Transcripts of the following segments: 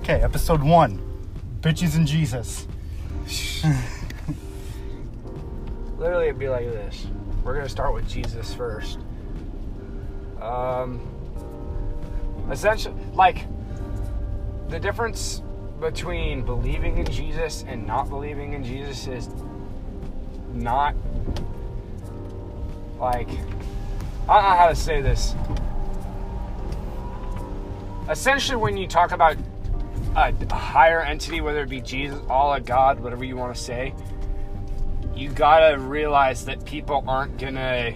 Okay, episode 1. Bitches and Jesus. Literally, it'd be like this. We're going to start with Jesus first. Essentially, like, the difference between believing in Jesus and not believing in Jesus is not, like, I don't know how to say this. Essentially, when you talk about a higher entity, whether it be Jesus, Allah, God, whatever you want to say, you gotta realize that people aren't gonna,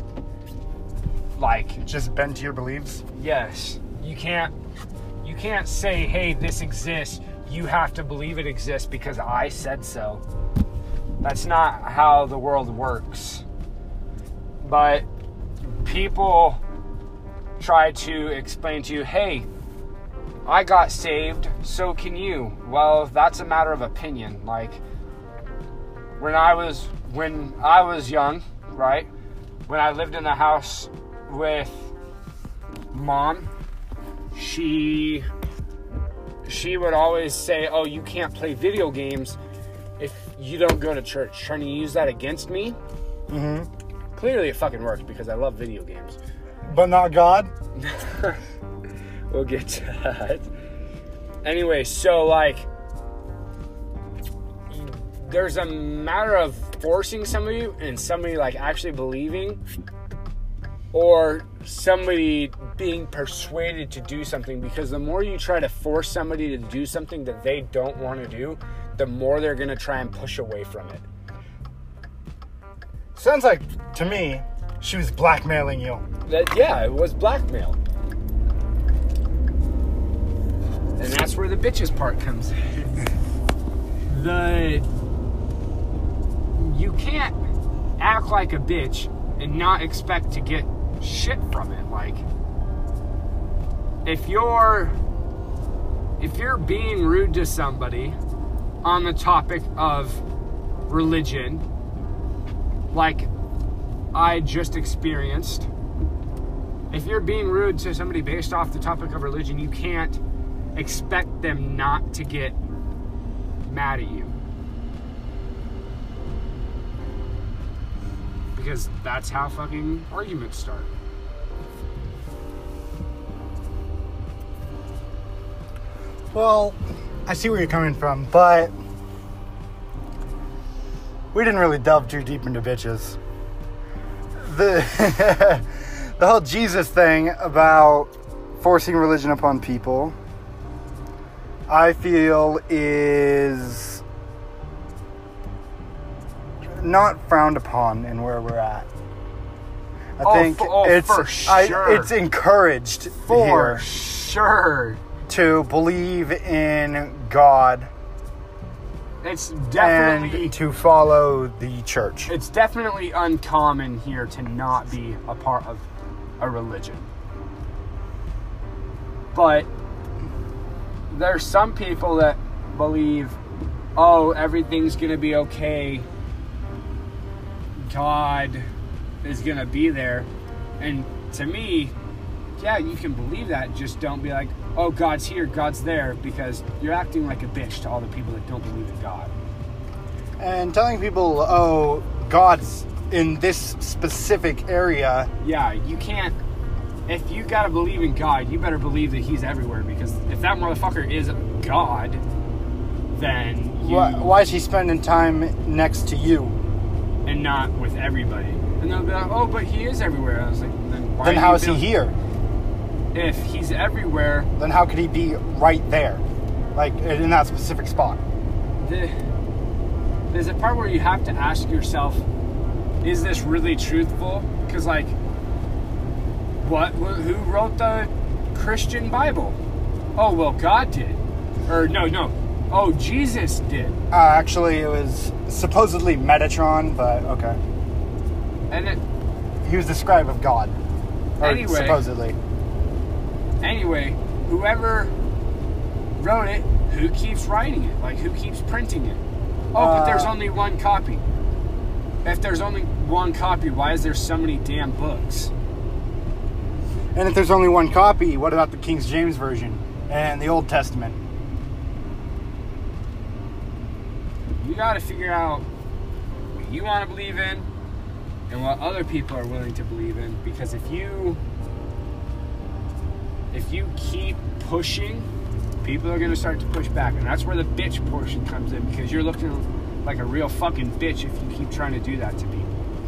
like, Just bend to your beliefs? yes, you can't say, hey, this exists, you have to believe it exists because I said so. That's not how the world works. But people try to explain to you, hey, I got saved, so can you. Well, that's a matter of opinion. Like, when I was young, right? When I lived in the house with Mom, she would always say, oh, you can't play video games if you don't go to church. Trying to use that against me. Mm-hmm. Clearly it fucking worked because I love video games. But not God? We'll get to that. Anyway, so, like, there's a matter of forcing somebody and somebody, like, actually believing, or somebody being persuaded to do something, because the more you try to force somebody to do something that they don't want to do, the more they're going to try and push away from it. Sounds like, to me, she was blackmailing you. Yeah, it was blackmail. And that's where the bitches part comes in. You can't act like a bitch and not expect to get shit from it. Like, if you're being rude to somebody on the topic of religion, like I just experienced, if you're being rude to somebody based off the topic of religion, you can't expect them not to get mad at you. Because that's how fucking arguments start. Well, I see where you're coming from, but we didn't really delve too deep into bitches. The whole Jesus thing about forcing religion upon people, I feel, is not frowned upon in where we're at. I think for sure. It's encouraged For here sure. to believe in God. It's definitely, and to follow the church. it's definitely uncommon here to not be a part of a religion. But there's some people that believe, oh, everything's going to be okay. God is going to be there. And to me, yeah, you can believe that. Just don't be like, oh, God's here, God's there, because you're acting like a bitch to all the people that don't believe in God. And telling people, oh, God's in this specific area. Yeah, you can't. If you gotta believe in God, you better believe that He's everywhere, because if that motherfucker is God, then you... Why is He spending time next to you? And not with everybody. And they'll be like, oh, but He is everywhere. I was like, then why Then how is He here? If He's everywhere... Then how could He be right there? Like, in that specific spot? There's a part where you have to ask yourself, is this really truthful? Because, like, who wrote the Christian Bible? Oh, well, God did. Or, no. Oh, Jesus did. Actually, it was supposedly Metatron, but okay. And He was the scribe of God. Anyway. Supposedly. Anyway, whoever wrote it, who keeps writing it? Like, who keeps printing it? Oh, but there's only one copy. If there's only one copy, why is there so many damn books? And if there's only one copy, what about the King James Version and the Old Testament? You got to figure out what you want to believe in and what other people are willing to believe in. Because if you keep pushing, people are going to start to push back. And that's where the bitch portion comes in, because you're looking like a real fucking bitch if you keep trying to do that to people.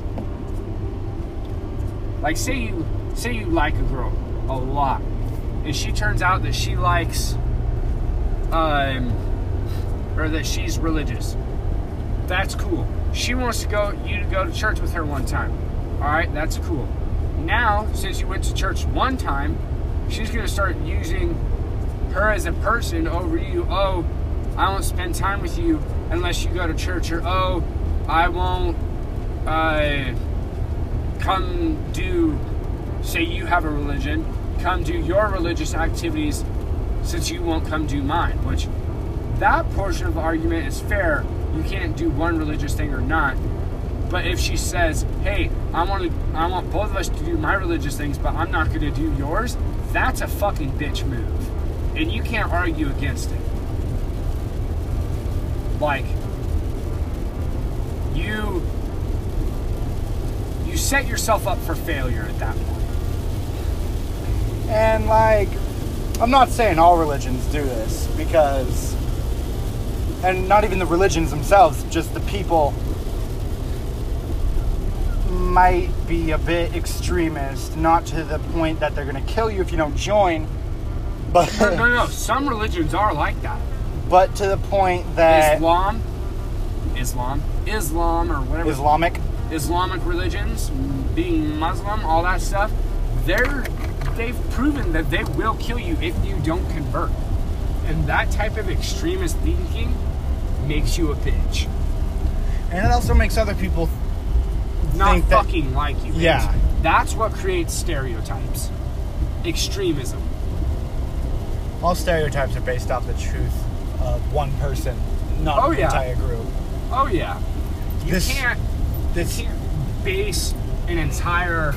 Like, say you like a girl a lot, and she turns out that she likes, or that she's religious. That's cool. She wants you to go to church with her one time. All right, that's cool. Now, since you went to church one time, she's going to start using her as a person over you. Oh, I won't spend time with you unless you go to church. Or, oh, I won't come do, say you have a religion, come do your religious activities since you won't come do mine. Which, that portion of the argument is fair. You can't do one religious thing or not. But if she says, hey, I want both of us to do my religious things, but I'm not going to do yours, that's a fucking bitch move. And you can't argue against it. Like, you set yourself up for failure at that point. And, like, I'm not saying all religions do this, because, and not even the religions themselves, just the people might be a bit extremist, not to the point that they're going to kill you if you don't join, but No. Some religions are like that. But to the point that Islam or whatever. Islamic religions, being Muslim, all that stuff, they've proven that they will kill you if you don't convert. And that type of extremist thinking makes you a bitch. And it also makes other people Not think fucking like you. Yeah. That's what creates stereotypes. Extremism. All stereotypes are based off the truth of one person, not the entire group. Oh yeah. You can't base an entire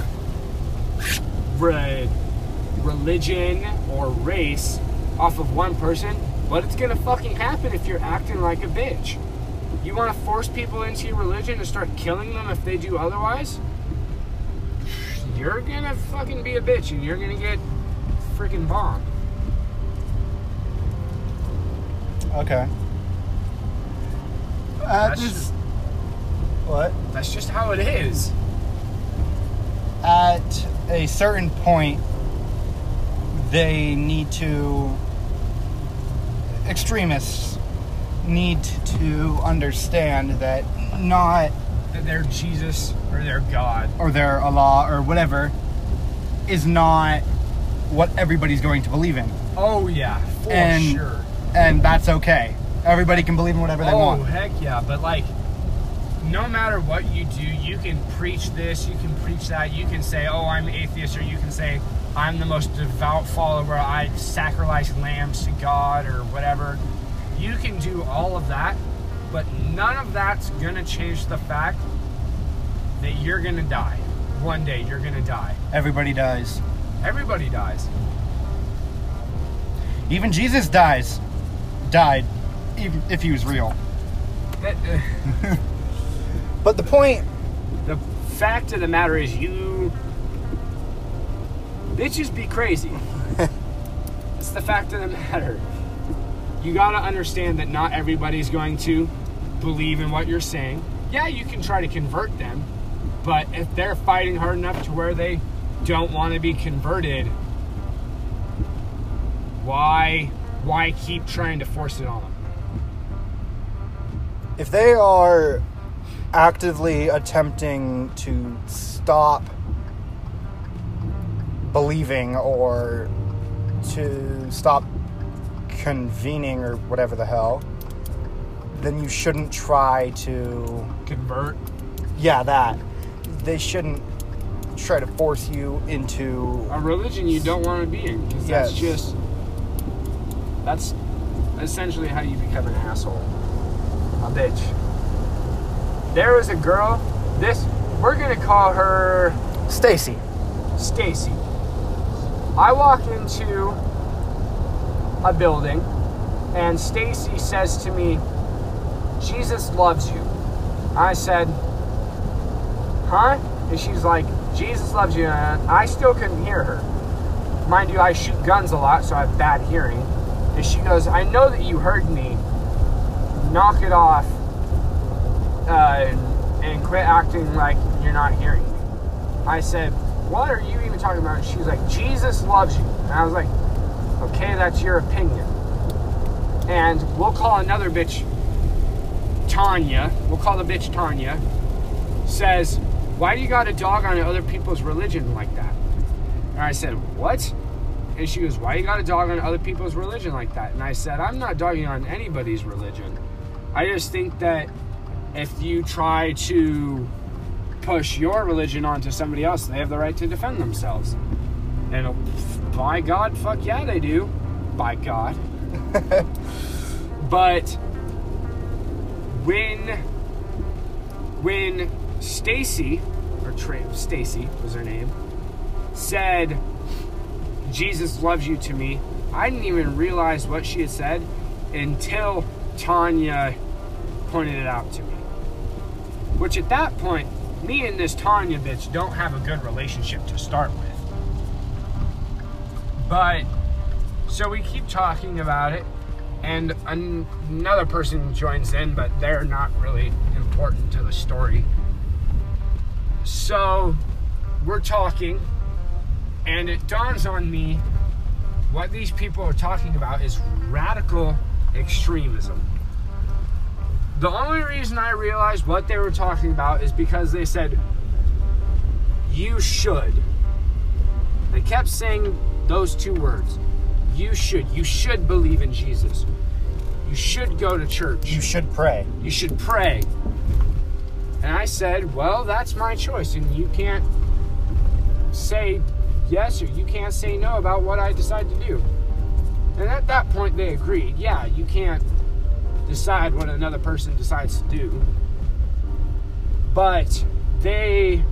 religion or race off of one person, but it's gonna fucking happen if you're acting like a bitch. You want to force people into your religion and start killing them if they do otherwise? You're gonna fucking be a bitch and you're gonna get freaking bombed. Okay. What? That's just how it is. At a certain point, extremists need to understand that not That their Jesus or their God or their Allah or whatever is not what everybody's going to believe in. Oh yeah, for sure. And that's okay. Everybody can believe in whatever they want. Oh heck yeah, but like, no matter what you do, you can preach this, you can preach that, you can say, oh, I'm atheist, or you can say, I'm the most devout follower, I sacrifice lambs to God, or whatever. You can do all of that, but none of that's gonna change the fact that you're gonna die. One day you're gonna die. Everybody dies. Everybody dies. Even Jesus died, even if he was real. But the fact of the matter is, you bitches be crazy. It's the fact of the matter. You gotta understand that not everybody's going to believe in what you're saying. Yeah, you can try to convert them, but if they're fighting hard enough to where they don't want to be converted, why keep trying to force it on them? If they are actively attempting to stop believing or to stop convening or whatever the hell, then you shouldn't try to Convert? Yeah, that. They shouldn't try to force you into a religion you don't want to be in, because that's essentially how you become an asshole. A bitch. There was a girl, we're gonna call her Stacy. I walk into a building and Stacy says to me, Jesus loves you. I said, huh? And she's like, Jesus loves you. And I still couldn't hear her. Mind you, I shoot guns a lot, so I have bad hearing. And she goes, I know that you heard me. Knock it off and quit acting like you're not hearing me. I said, what are you even talking about? And she's like, Jesus loves you. And I was like, okay, that's your opinion. And we'll call another bitch Tanya. We'll call the bitch Tanya. Says, why do you got to dog on other people's religion like that? And I said, what? And she goes, why you got to dog on other people's religion like that? And I said, I'm not dogging on anybody's religion. I just think that if you try to push your religion onto somebody else, they have the right to defend themselves. And by God, fuck yeah, they do. By God. But when Stacy, or Stacy was her name, said, Jesus loves you to me, I didn't even realize what she had said until Tanya pointed it out to me. Which at that point, me and this Tanya bitch don't have a good relationship to start with. But, so we keep talking about it, and another person joins in, but they're not really important to the story. So, we're talking, and it dawns on me what these people are talking about is radical extremism. The only reason I realized what they were talking about is because they said, you should. They kept saying those two words. You should believe in Jesus. You should go to church. You should pray. You should pray. And I said, well, that's my choice, and you can't say yes or you can't say no about what I decide to do. And at that point they agreed. Yeah, you can't decide what another person decides to do. But they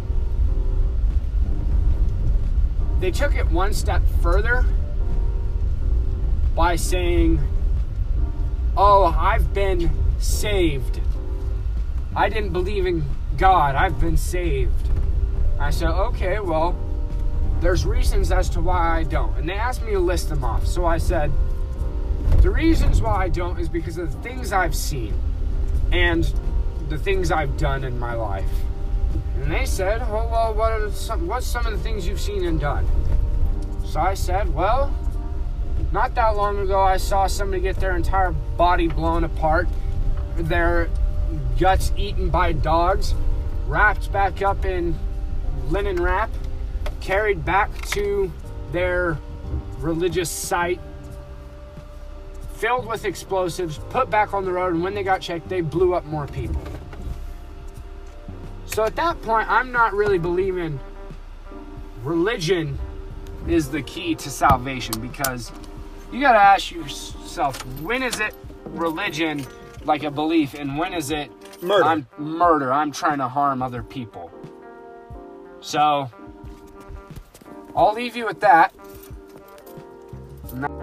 took it one step further by saying, oh, I've been saved. I didn't believe in God. I've been saved. I said, okay, well, there's reasons as to why I don't. And they asked me to list them off. So I said, the reasons why I don't is because of the things I've seen and the things I've done in my life. And they said, oh, well, what's some of the things you've seen and done? So I said, well, not that long ago, I saw somebody get their entire body blown apart, their guts eaten by dogs, wrapped back up in linen wrap, carried back to their religious site, filled with explosives, put back on the road, and when they got checked, they blew up more people. So at that point, I'm not really believing religion is the key to salvation, because you got to ask yourself, when is it religion, like a belief, and when is it murder? I'm trying to harm other people. So I'll leave you with that.